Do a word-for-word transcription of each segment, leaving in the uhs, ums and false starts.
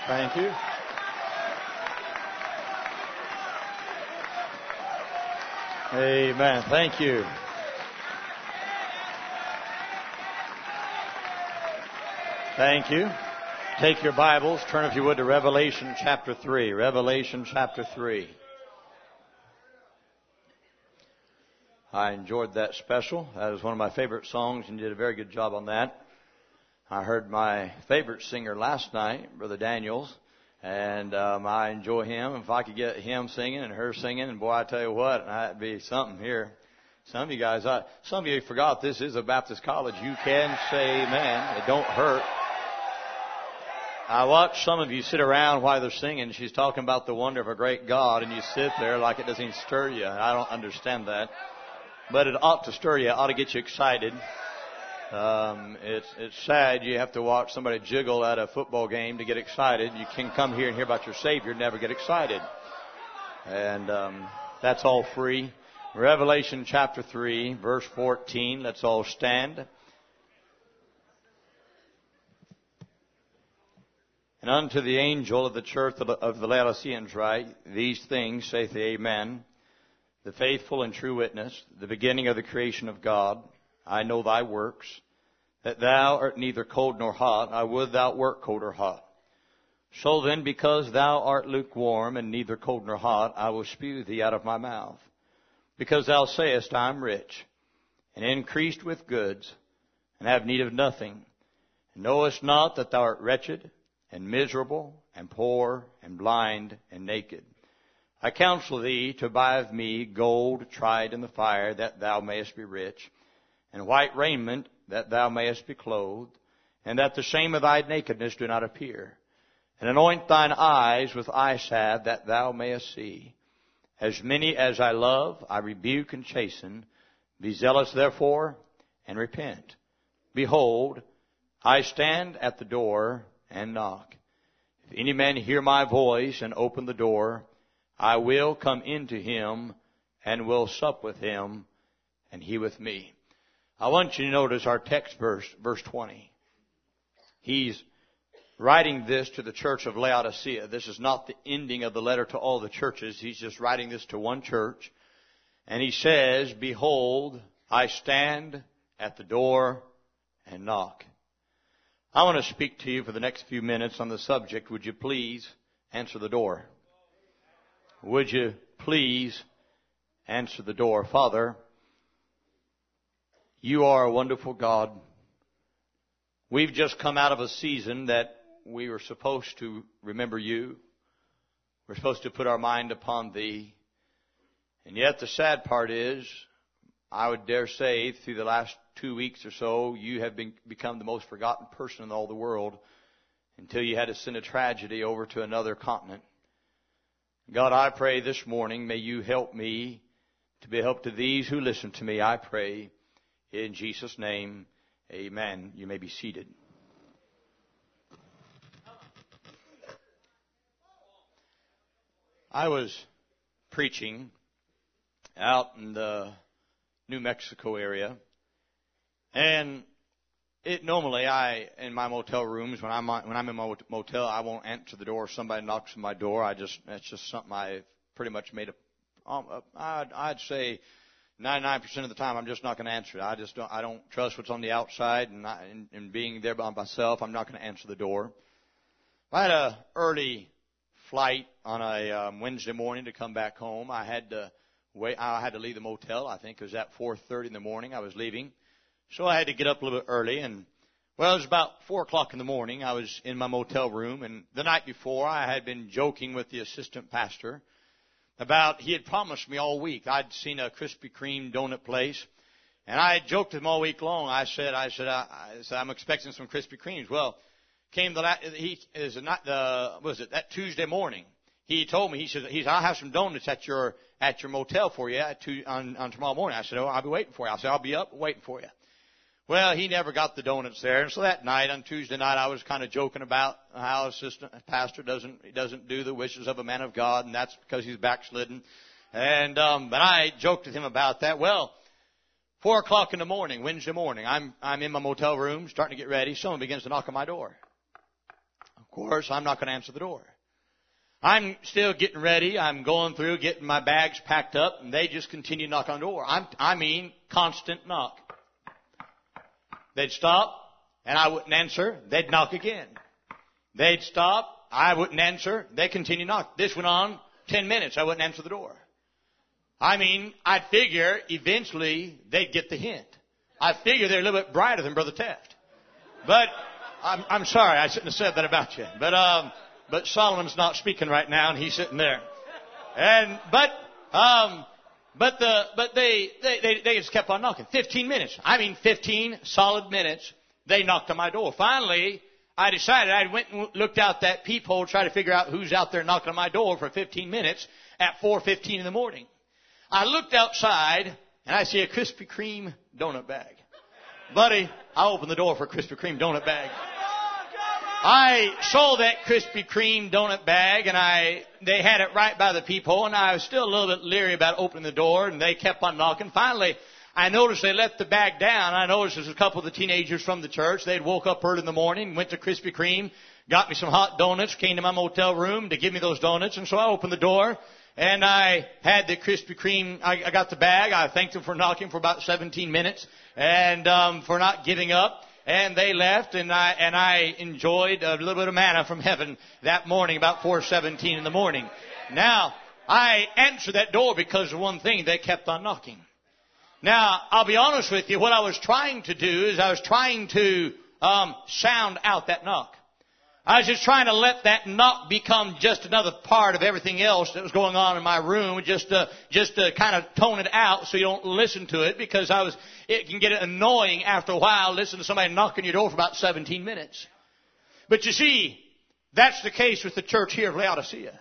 Thank you. Amen. Thank you. Thank you. Take your Bibles, turn if you would to Revelation chapter three. Revelation chapter three. I enjoyed that special. That was one of my favorite songs, and you did a very good job on that. I heard my favorite singer last night, Brother Daniels, and um, I enjoy him. If I could get him singing and her singing, and boy, I tell you what, that'd be something here. Some of you guys, I, some of you forgot this is a Baptist college. You can say amen. It don't hurt. I watch some of you sit around while they're singing. She's talking about the wonder of a great God, and you sit there like it doesn't even stir you. I don't understand that. But it ought to stir you. It ought to get you excited. Um, it's, it's sad you have to watch somebody jiggle at a football game to get excited. You can come here and hear about your Savior and never get excited. And um, that's all free. Revelation chapter three, verse fourteen. Let's all stand. And unto the angel of the church of the Laodiceans write, these things saith the Amen, the faithful and true witness, the beginning of the creation of God. I know thy works, that thou art neither cold nor hot. I would thou wert cold or hot. So then, because thou art lukewarm and neither cold nor hot, I will spew thee out of my mouth. Because thou sayest, I am rich, and increased with goods, and have need of nothing, and knowest not that thou art wretched, and miserable, and poor, and blind, and naked. I counsel thee to buy of me gold tried in the fire, that thou mayest be rich, and white raiment, that thou mayest be clothed, and that the shame of thy nakedness do not appear. And anoint thine eyes with eye salve, that thou mayest see. As many as I love, I rebuke and chasten. Be zealous therefore, and repent. Behold, I stand at the door and knock. If any man hear my voice and open the door, I will come into him and will sup with him, and he with me. I want you to notice our text verse, verse twenty. He's writing this to the church of Laodicea. This is not the ending of the letter to all the churches. He's just writing this to one church. And he says, behold, I stand at the door and knock. I want to speak to you for the next few minutes on the subject. Would you please answer the door? Would you please answer the door? Father, you are a wonderful God. We've just come out of a season that we were supposed to remember you. We're supposed to put our mind upon thee. And yet the sad part is, I would dare say, through the last two weeks or so, you have been, become the most forgotten person in all the world until you had to send a tragedy over to another continent. God, I pray this morning, may you help me to be a help to these who listen to me, I pray. In Jesus' name, amen. You may be seated. I was preaching out in the New Mexico area, and it normally I in my motel rooms when I'm when I'm in my motel I won't answer the door if somebody knocks on my door. I just that's just something I pretty much made a um, I'd, I'd say ninety-nine percent of the time I'm just not going to answer it. I just don't I don't trust what's on the outside, and, I, and, and being there by myself, I'm not going to answer the door. I had a early flight on a um, Wednesday morning to come back home. I had to wait. I had to leave the motel. I think it was at four thirty in the morning. I was leaving, so I had to get up a little bit early. And well, it was about four o'clock in the morning. I was in my motel room, and the night before, I had been joking with the assistant pastor about he had promised me all week. I'd seen a Krispy Kreme donut place, and I had joked with him all week long. I said, I said, I, I said, I'm expecting some Krispy Kremes. Well, came the he is not the was it that Tuesday morning. He told me he said he's I'll have some donuts at your at your motel for you at two, on on tomorrow morning. I said, oh, I'll be waiting for you. I said, I'll be up waiting for you. Well, he never got the donuts there, and so that night on Tuesday night I was kind of joking about how assistant pastor doesn't he doesn't do the wishes of a man of God, and that's because he's backslidden. And um, but I joked with him about that. Well, four o'clock in the morning, Wednesday morning, I'm I'm in my motel room starting to get ready. Someone begins to knock on my door. course, I'm not going to answer the door. I'm still getting ready. I'm going through, getting my bags packed up, and they just continue to knock on the door. I'm, I mean, constant knock. They'd stop, and I wouldn't answer. They'd knock again. They'd stop. I wouldn't answer. They continue to knock. This went on ten minutes. I wouldn't answer the door. I mean, I'd figure eventually they'd get the hint. I figure they're a little bit brighter than Brother Taft. But I'm, I'm sorry, I shouldn't have said that about you. But um, but Solomon's not speaking right now, and he's sitting there. And but um, but the but they they they, they just kept on knocking. Fifteen minutes. I mean, fifteen solid minutes. They knocked on my door. Finally, I decided I went and looked out that peephole, try to figure out who's out there knocking on my door for fifteen minutes at four fifteen in the morning. I looked outside, and I see a Krispy Kreme donut bag. Buddy, I opened the door for a Krispy Kreme donut bag. I saw that Krispy Kreme donut bag, and I they had it right by the peephole, and I was still a little bit leery about opening the door, and they kept on knocking. Finally, I noticed they let the bag down. I noticed there's a couple of the teenagers from the church. They'd woke up early in the morning, went to Krispy Kreme, got me some hot donuts, came to my motel room to give me those donuts, and so I opened the door. And I had the Krispy Kreme, I, I got the bag. I thanked them for knocking for about seventeen minutes and um, for not giving up. And they left, and I and I enjoyed a little bit of manna from heaven that morning, about four seventeen in the morning. Now, I answered that door because of one thing. They kept on knocking. Now, I'll be honest with you. What I was trying to do is I was trying to um, sound out that knock. I was just trying to let that knock become just another part of everything else that was going on in my room, just to, just to kind of tone it out so you don't listen to it, because I was, it can get annoying after a while listening to somebody knocking your door for about seventeen minutes. But you see, that's the case with the church here of Laodicea.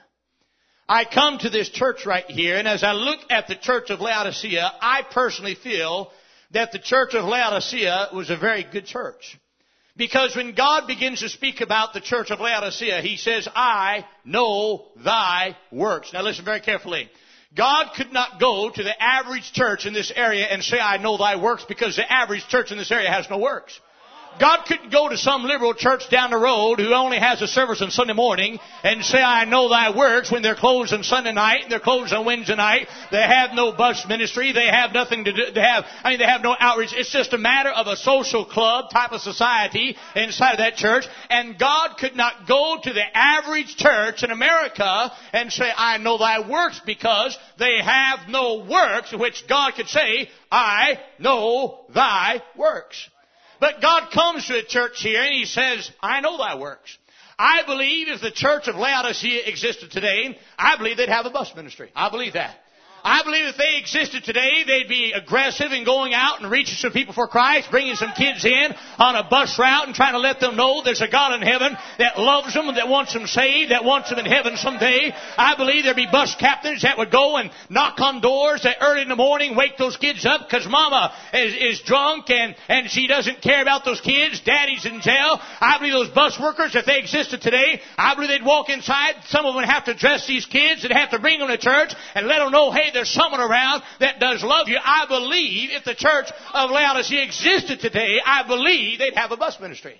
I come to this church right here, and as I look at the church of Laodicea, I personally feel that the church of Laodicea was a very good church. Because when God begins to speak about the church of Laodicea, He says, I know thy works. Now listen very carefully. God could not go to the average church in this area and say, I know thy works, because the average church in this area has no works. God couldn't go to some liberal church down the road who only has a service on Sunday morning and say, I know thy works, when they're closed on Sunday night and they're closed on Wednesday night. They have no bus ministry. They have nothing to do. They have, I mean, they have no outreach. It's just a matter of a social club type of society inside of that church. And God could not go to the average church in America and say, I know thy works, because they have no works in which God could say, I know thy works. But God comes to a church here and He says, I know thy works. I believe if the church of Laodicea existed today, I believe they'd have a bus ministry. I believe that. I believe if they existed today, they'd be aggressive in going out and reaching some people for Christ, bringing some kids in on a bus route and trying to let them know there's a God in heaven that loves them and that wants them saved, that wants them in heaven someday. I believe there'd be bus captains that would go and knock on doors that early in the morning, wake those kids up because mama is, is drunk and, and she doesn't care about those kids. Daddy's in jail. I believe those bus workers, if they existed today, I believe they'd walk inside. Some of them would have to dress these kids. They'd have to bring them to church and let them know, hey, there's someone around that does love you. I believe if the church of Laodicea existed today, I believe they'd have a bus ministry.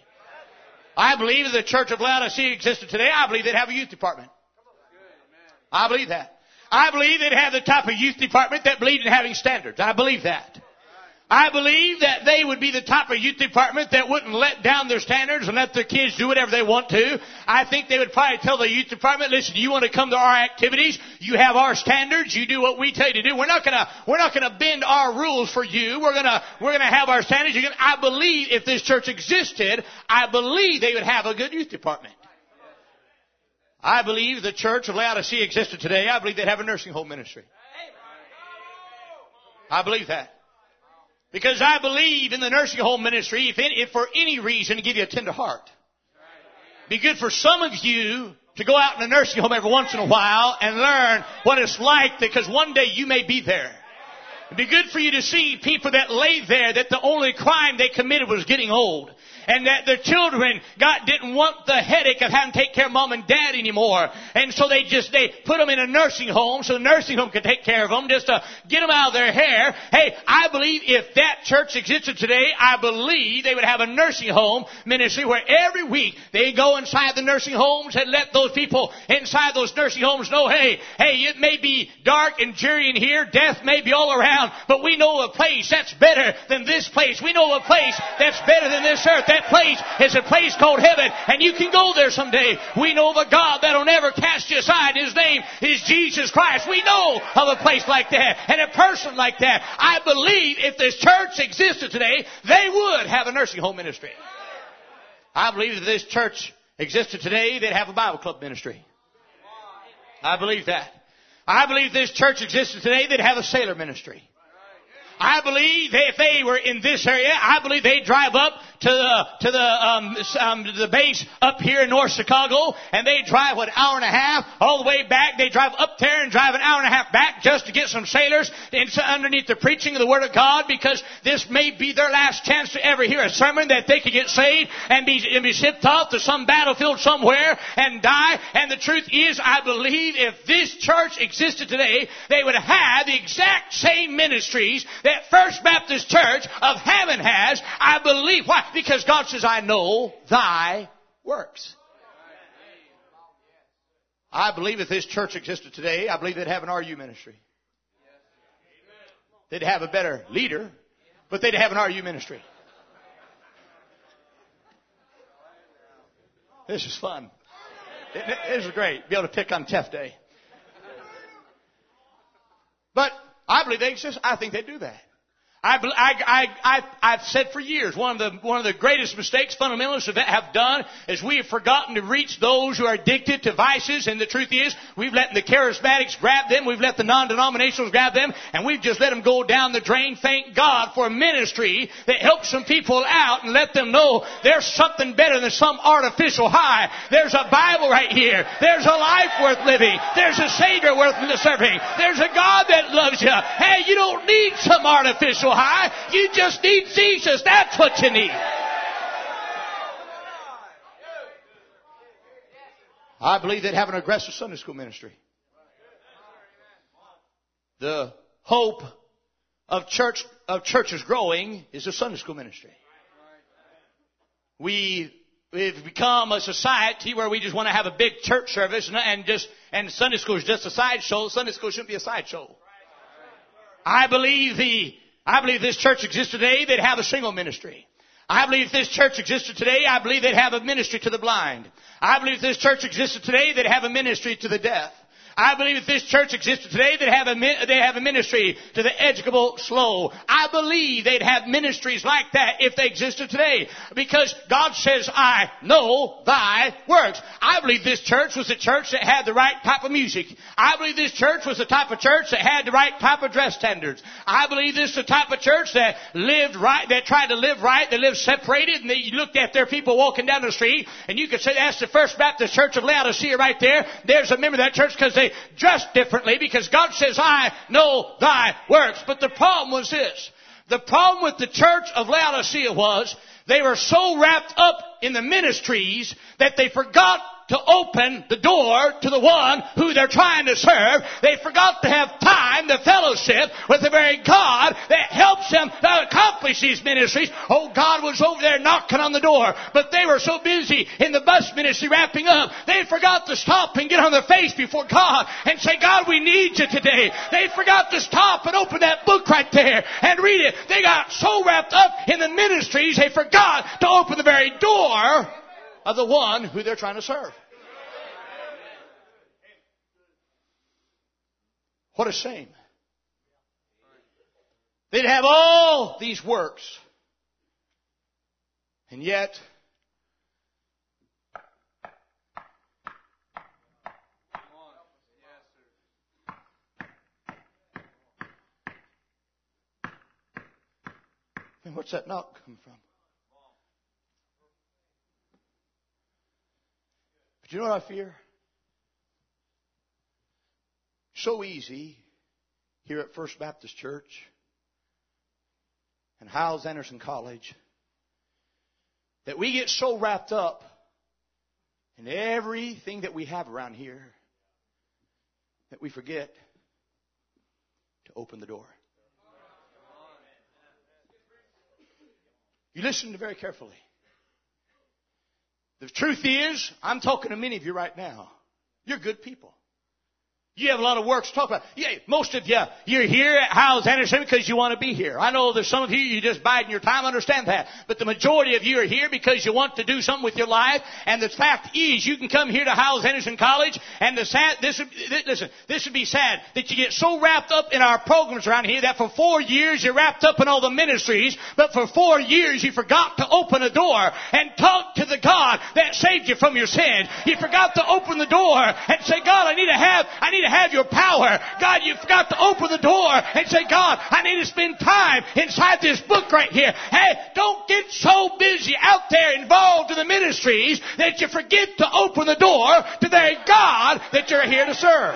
I believe if the church of Laodicea existed today, I believe they'd have a youth department. I believe that. I believe they'd have the type of youth department that believed in having standards. I believe that. I believe that they would be the type of youth department that wouldn't let down their standards and let their kids do whatever they want to. I think they would probably tell the youth department, listen, you want to come to our activities? You have our standards. You do what we tell you to do. We're not going to, we're not going to bend our rules for you. We're going to, we're going to have our standards. You're gonna, I believe if this church existed, I believe they would have a good youth department. I believe the church of Laodicea existed today. I believe they'd have a nursing home ministry. I believe that. Because I believe in the nursing home ministry, if, any, if for any reason, to give you a tender heart. Be good for some of you to go out in a nursing home every once in a while and learn what it's like, because one day you may be there. It'd be good for you to see people that lay there that the only crime they committed was getting old. and that the children got didn't want the headache of having to take care of mom and dad anymore. And so they just, they put them in a nursing home so the nursing home could take care of them just to get them out of their hair. Hey, I believe if that church existed today, I believe they would have a nursing home ministry where every week they go inside the nursing homes and let those people inside those nursing homes know, hey, hey, it may be dark and dreary in here, death may be all around, but we know a place that's better than this place. We know a place that's better than this earth. That place is a place called heaven, and you can go there someday. We know of a God that'll never cast you aside. His name is Jesus Christ. We know of a place like that and a person like that. I believe if this church existed today, they would have a nursing home ministry. I believe if this church existed today, they'd have a Bible club ministry. I believe that. I believe if this church existed today, they'd have a sailor ministry. I believe they, if they were in this area, I believe they'd drive up to the to the um, um, to the base up here in North Chicago, and they drive what, an hour and a half all the way back. They drive up there and drive an hour and a half back just to get some sailors underneath the preaching of the Word of God, because this may be their last chance to ever hear a sermon that they could get saved and be and be shipped off to some battlefield somewhere and die. And the truth is, I believe if this church existed today, they would have the exact same ministries that First Baptist Church of Hammond has. I believe. Why? Because God says, I know thy works. I believe if this church existed today, I believe they'd have an R U ministry. They'd have a better leader, but they'd have an R U ministry. This is fun. This is great. Be able to pick on Tough Day. But I believe they exist. I think they do that. I, I, I, I've said for years, one of the, one of the greatest mistakes fundamentalists have done is we have forgotten to reach those who are addicted to vices. And the truth is, we've let the charismatics grab them, we've let the non-denominationals grab them, and we've just let them go down the drain. Thank God for a ministry that helps some people out and let them know there's something better than some artificial high. There's a Bible right here. There's a life worth living. There's a Savior worth serving. There's a God that loves you. Hey, you don't need some artificial high. You just need Jesus. That's what you need. I believe they'd have an aggressive Sunday school ministry. The hope of church of churches growing is a Sunday school ministry. We we've become a society where we just want to have a big church service and, and just and Sunday school is just a sideshow. Sunday school shouldn't be a sideshow. I believe the I believe if this church existed today, they'd have a single ministry. I believe if this church existed today, I believe they'd have a ministry to the blind. I believe if this church existed today, they'd have a ministry to the deaf. I believe if this church existed today, they'd have a, they'd have a ministry to the educable slow. I believe they'd have ministries like that if they existed today. Because God says, I know thy works. I believe this church was a church that had the right type of music. I believe this church was the type of church that had the right type of dress standards. I believe this is the type of church that lived right, that tried to live right, that lived separated, and they looked at their people walking down the street, and you could say that's the First Baptist Church of Laodicea right there. There's a member of that church because they dress differently, because God says, I know thy works. But the problem was this. The problem with the church of Laodicea was they were so wrapped up in the ministries that they forgot to open the door to the one who they're trying to serve. They forgot to have time to fellowship with the very God that helps them to accomplish these ministries. Oh, God was over there knocking on the door, but they were so busy in the bus ministry wrapping up, they forgot to stop and get on their face before God and say, God, we need you today. They forgot to stop and open that book right there and read it. They got so wrapped up in the ministries, they forgot to open the very door of the one who they're trying to serve. What a shame. They'd have all these works. And yet, and what's that knock come from? But you know what I fear? So easy here at First Baptist Church and Hyles Anderson College that we get so wrapped up in everything that we have around here that we forget to open the door. You listen very carefully. The truth is, I'm talking to many of you right now. You're good people. You have a lot of work to talk about. Yeah, most of you, you're here at Hyles Anderson because you want to be here. I know there's some of you, you just biding your time. I understand that. But the majority of you are here because you want to do something with your life. And the fact is, you can come here to Hyles Anderson College, and the sad, this would, listen, this would be sad that you get so wrapped up in our programs around here that for four years you're wrapped up in all the ministries, but for four years you forgot to open a door and talk to the God that saved you from your sin. You forgot to open the door and say, God, I need to have, I need to have your power. God, you forgot to open the door and say, God, I need to spend time inside this book right here. Hey, don't get so busy out there involved in the ministries that you forget to open the door to the God that you're here to serve.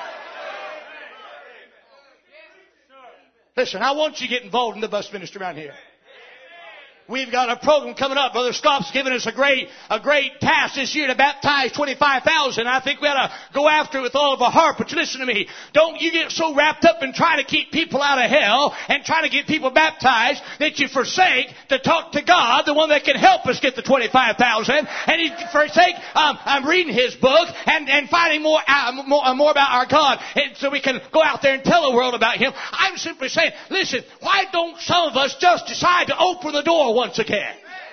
Listen, I want you to get involved in the bus ministry around here. We've got a program coming up. Brother Scott's given us a great, a great task this year to baptize twenty-five thousand. I think we ought to go after it with all of our heart. But listen to me. Don't you get so wrapped up in trying to keep people out of hell and trying to get people baptized that you forsake to talk to God, the one that can help us get the twenty-five thousand. And you forsake, um, I'm reading his book and, and finding more, uh, more, uh, more about our God. And so we can go out there and tell the world about Him. I'm simply saying, listen, why don't some of us just decide to open the door once again?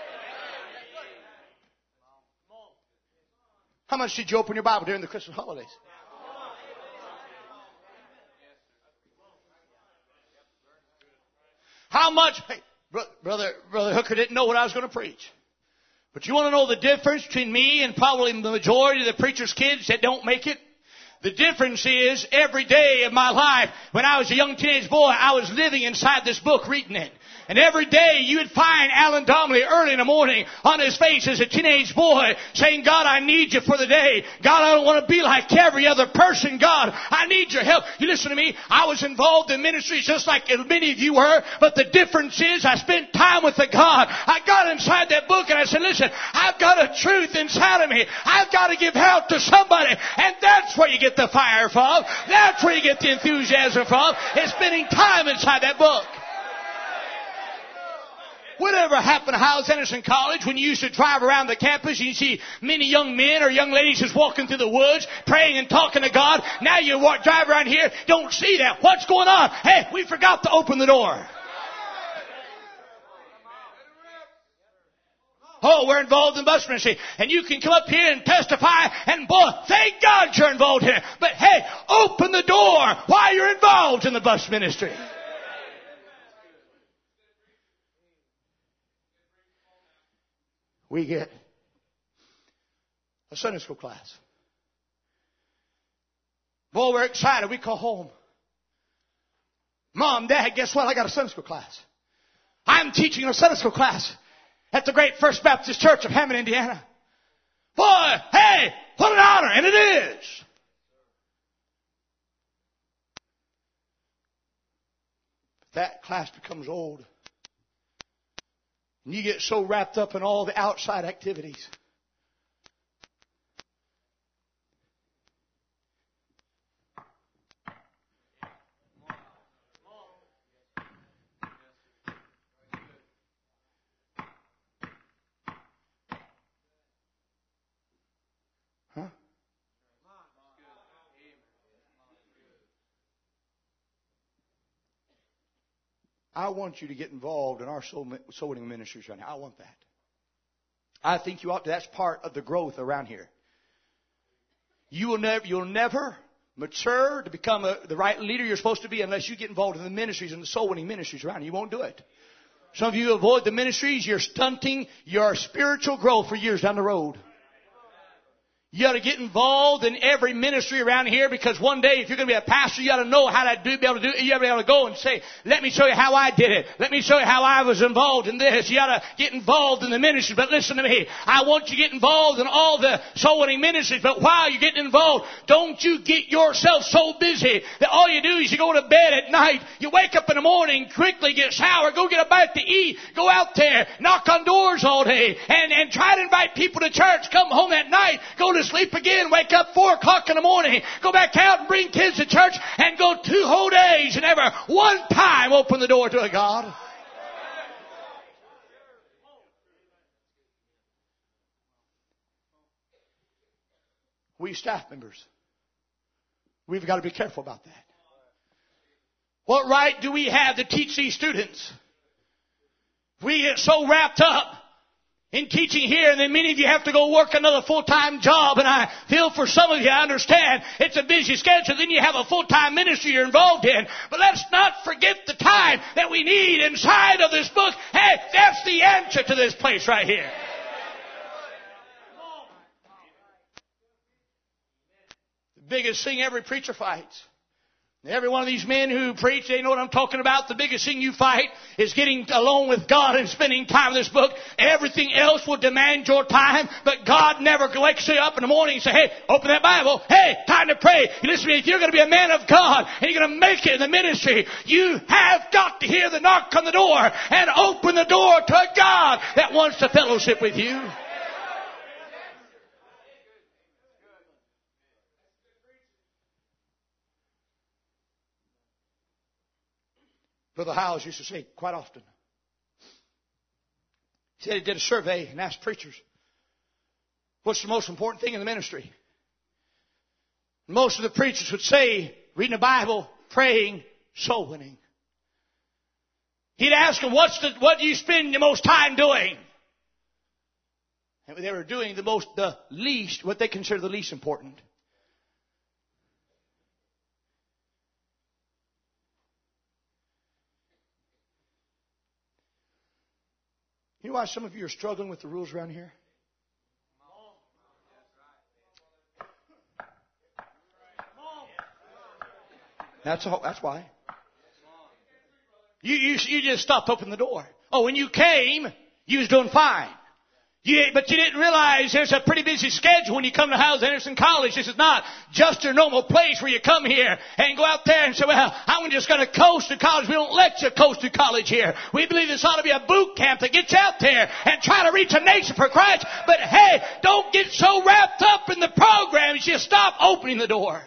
How much did you open your Bible during the Christmas holidays? How much? Hey, brother, brother Hooker didn't know what I was going to preach. But you want to know the difference between me and probably the majority of the preacher's kids that don't make it? The difference is every day of my life, when I was a young teenage boy, I was living inside this book, reading it. And every day you would find Alan Donnelly early in the morning on his face as a teenage boy saying, God, I need you for the day. God, I don't want to be like every other person. God, I need your help. You listen to me. I was involved in ministries just like many of you were. But the difference is I spent time with the God. I got inside that book and I said, listen, I've got a truth inside of me. I've got to give help to somebody. And that's where you get the fire from. That's where you get the enthusiasm from. It's spending time inside that book. Whatever happened to Hyles Anderson College when you used to drive around the campus and you see many young men or young ladies just walking through the woods, praying and talking to God? Now you walk, drive around here, don't see that. What's going on? Hey, we forgot to open the door. Oh, we're involved in bus ministry. And you can come up here and testify, and boy, thank God you're involved here. But hey, open the door while you're involved in the bus ministry. We get a Sunday school class. Boy, we're excited. We call home. Mom, Dad, guess what? I got a Sunday school class. I'm teaching a Sunday school class at the Great First Baptist Church of Hammond, Indiana. Boy, hey, what an honor. And it is. But that class becomes old. And you get so wrapped up in all the outside activities. Huh? I want you to get involved in our soul, soul winning ministries right now. I want that. I think you ought to. That's part of the growth around here. You will never, you'll never mature to become a, the right leader you're supposed to be unless you get involved in the ministries and the soul winning ministries around here. You won't do it. Some of you avoid the ministries. You're stunting your spiritual growth for years down the road. You ought to get involved in every ministry around here, because one day if you're going to be a pastor, you ought to know how to do, be able to do it. You ought to be able to go and say, let me show you how I did it. Let me show you how I was involved in this. You ought to get involved in the ministry. But listen to me. I want you to get involved in all the soul winning ministries. But while you're getting involved, don't you get yourself so busy that all you do is you go to bed at night, you wake up in the morning, quickly get a shower, go get a bite to eat, go out there, knock on doors all day, and, and try to invite people to church, come home at night, go to sleep again, wake up four o'clock in the morning, go back out and bring kids to church, and go two whole days and never one time open the door to a God. We staff members, we've got to be careful about that. What right do we have to teach these students? We get so wrapped up in teaching here, and then many of you have to go work another full-time job, and I feel for some of you, I understand it's a busy schedule, then you have a full-time ministry you're involved in. But let's not forget the time that we need inside of this book. Hey, that's the answer to this place right here. The biggest thing every preacher fights. Every one of these men who preach, they know what I'm talking about. The biggest thing you fight is getting alone with God and spending time with this book. Everything else will demand your time, but God never wakes you up in the morning and say, hey, open that Bible. Hey, time to pray. You listen to me, if you're going to be a man of God and you're going to make it in the ministry, you have got to hear the knock on the door and open the door to a God that wants to fellowship with you. Brother Howes used to say quite often. He said he did a survey and asked preachers, what's the most important thing in the ministry? Most of the preachers would say, reading the Bible, praying, soul winning. He'd ask them, what's the, what do you spend the most time doing? And they were doing the most, the least, what they consider the least important. You know why some of you are struggling with the rules around here? That's all, that's why. You, you you just stopped opening the door. Oh, when you came, you was doing fine. You, but you didn't realize there's a pretty busy schedule when you come to Howes Anderson College. This is not just your normal place where you come here and go out there and say, well, I'm just going to coast to college. We don't let you coast to college here. We believe this ought to be a boot camp that gets out there and try to reach a nation for Christ. But hey, don't get so wrapped up in the programs you stop opening the door.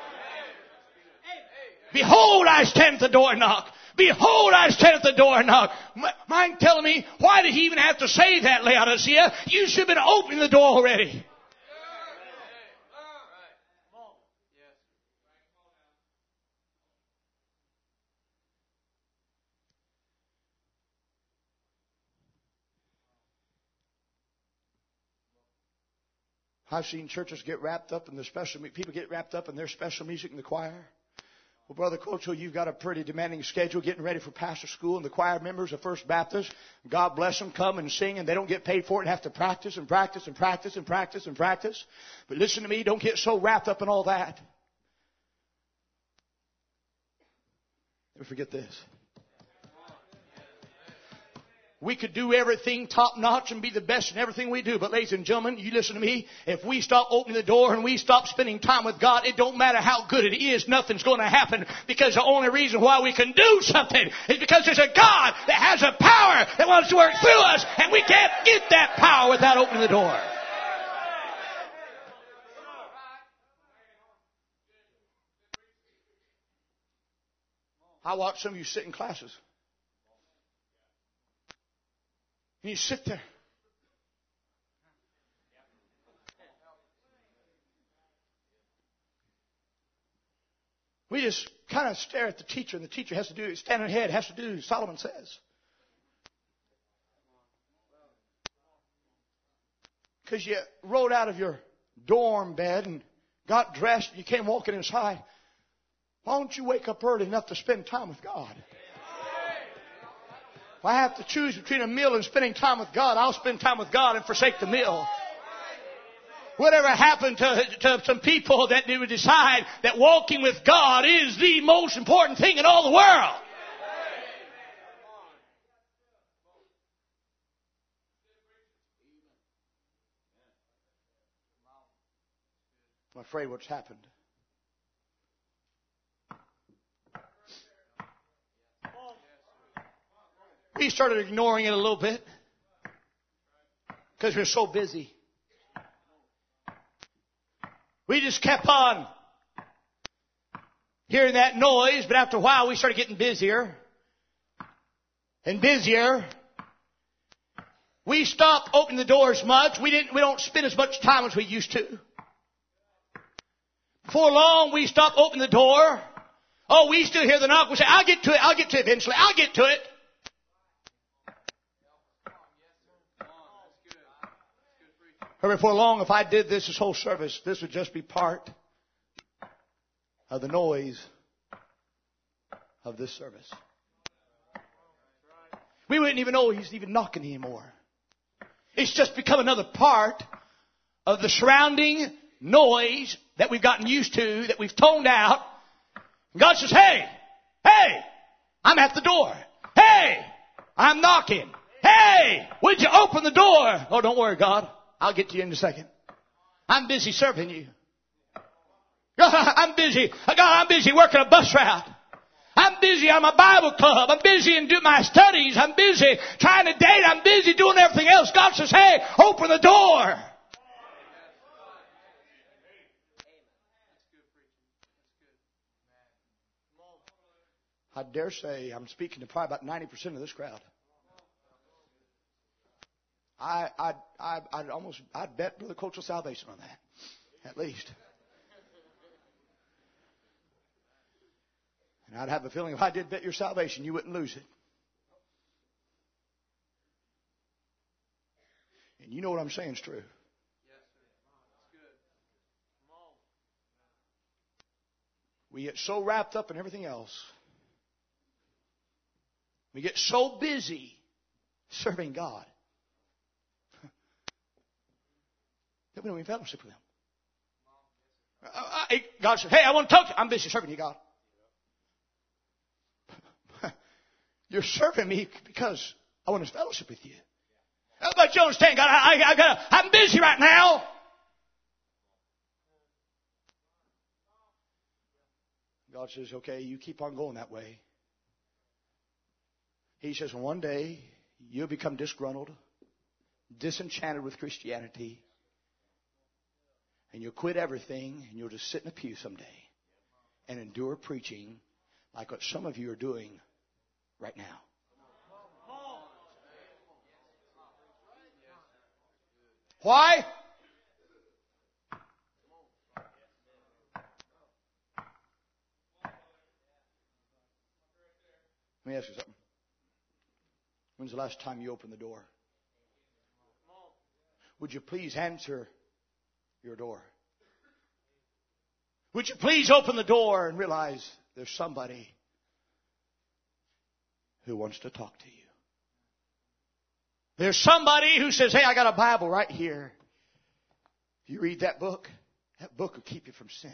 Behold, I stand at the door and knock. Behold, I stand at the door and knock. Mind telling me, why did he even have to say that, Laodicea? You should have been opening the door already. I've seen churches get wrapped up in their special, people get wrapped up in their special music in the choir. Well, Brother Cocho, you've got a pretty demanding schedule getting ready for pastor school, and the choir members of First Baptist, God bless them, come and sing, and they don't get paid for it and have to practice and practice and practice and practice and practice. But listen to me, don't get so wrapped up in all that. Never forget this. We could do everything top notch and be the best in everything we do. But ladies and gentlemen, you listen to me. If we stop opening the door and we stop spending time with God, it don't matter how good it is, nothing's going to happen. Because the only reason why we can do something is because there's a God that has a power that wants to work through us. And we can't get that power without opening the door. I watch some of you sit in classes. And you sit there. We just kind of stare at the teacher, and the teacher has to do, stand on head, has to do, Solomon says. Because you rolled out of your dorm bed and got dressed, and you came walking inside. Why don't you wake up early enough to spend time with God? If I have to choose between a meal and spending time with God, I'll spend time with God and forsake the meal. Whatever happened to, to some people that would decide that walking with God is the most important thing in all the world? I'm afraid what's happened. We started ignoring it a little bit because we're so busy. We just kept on hearing that noise, but after a while we started getting busier and busier. We stopped opening the doors much. We didn't. We don't spend as much time as we used to. Before long, we stopped opening the door. Oh, we still hear the knock. We say, "I'll get to it. I'll get to it eventually. I'll get to it." Or before long, if I did this this whole service, this would just be part of the noise of this service. We wouldn't even know he's even knocking anymore. It's just become another part of the surrounding noise that we've gotten used to, that we've toned out. And God says, hey, hey, I'm at the door. Hey, I'm knocking. Hey, would you open the door? Oh, don't worry, God. I'll get to you in a second. I'm busy serving you. I'm busy. God, I'm busy working a bus route. I'm busy on my Bible club. I'm busy in doing my studies. I'm busy trying to date. I'm busy doing everything else. God says, hey, open the door. I dare say I'm speaking to probably about ninety percent of this crowd. I, I, I, I'd almost, I'd bet Brother Cultural Salvation on that, at least. And I'd have a feeling if I did bet your salvation, you wouldn't lose it. And you know what I'm saying is true. We get so wrapped up in everything else. We get so busy serving God that we don't even fellowship with Him. Uh, uh, God said, hey, I want to talk to you. I'm busy serving you, God. You're serving me because I want to fellowship with you. But you understand, God, I, I, I gotta, I'm busy right now. God says, okay, you keep on going that way. He says, one day you'll become disgruntled, disenchanted with Christianity, and you'll quit everything, and you'll just sit in a pew someday and endure preaching like what some of you are doing right now. Why? Let me ask you something. When's the last time you opened the door? Would you please answer your door? Would you please open the door and realize there's somebody who wants to talk to you? There's somebody who says, hey, I got a Bible right here. If you read that book, that book will keep you from sin.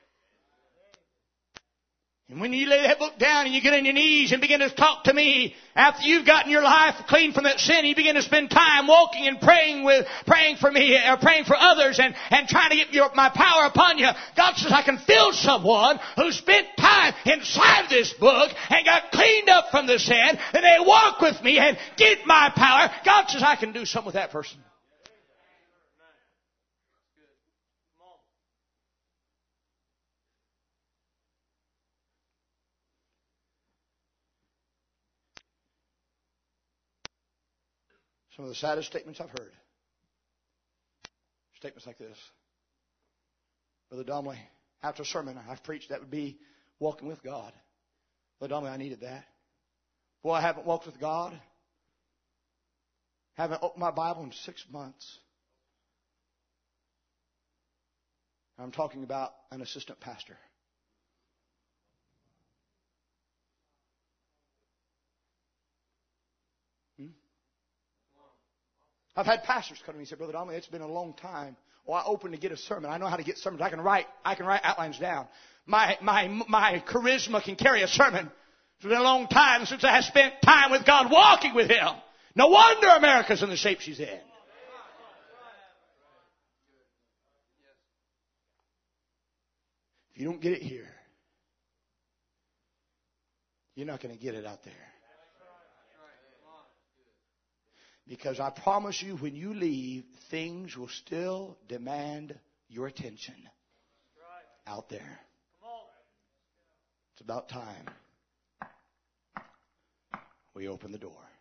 And when you lay that book down and you get on your knees and begin to talk to me, after you've gotten your life clean from that sin, you begin to spend time walking and praying with, praying for me, or praying for others, and, and trying to get your, my power upon you. God says, I can fill someone who spent time inside this book and got cleaned up from the sin, and they walk with me and get my power. God says, I can do something with that person. Some of the saddest statements I've heard. Statements like this. Brother Donnelly, after a sermon I've preached that would be walking with God. Brother Donnelly, I needed that. Boy, I haven't walked with God. Haven't opened my Bible in six months. I'm talking about an assistant pastor. I've had pastors come to me and say, Brother Donnelly, it's been a long time. Oh, I opened to get a sermon. I know how to get sermons. I can write, I can write outlines down. My, my, my charisma can carry a sermon. It's been a long time since I have spent time with God, walking with Him. No wonder America's in the shape she's in. If you don't get it here, you're not going to get it out there. Because I promise you, when you leave, things will still demand your attention out there. It's about time we open the door.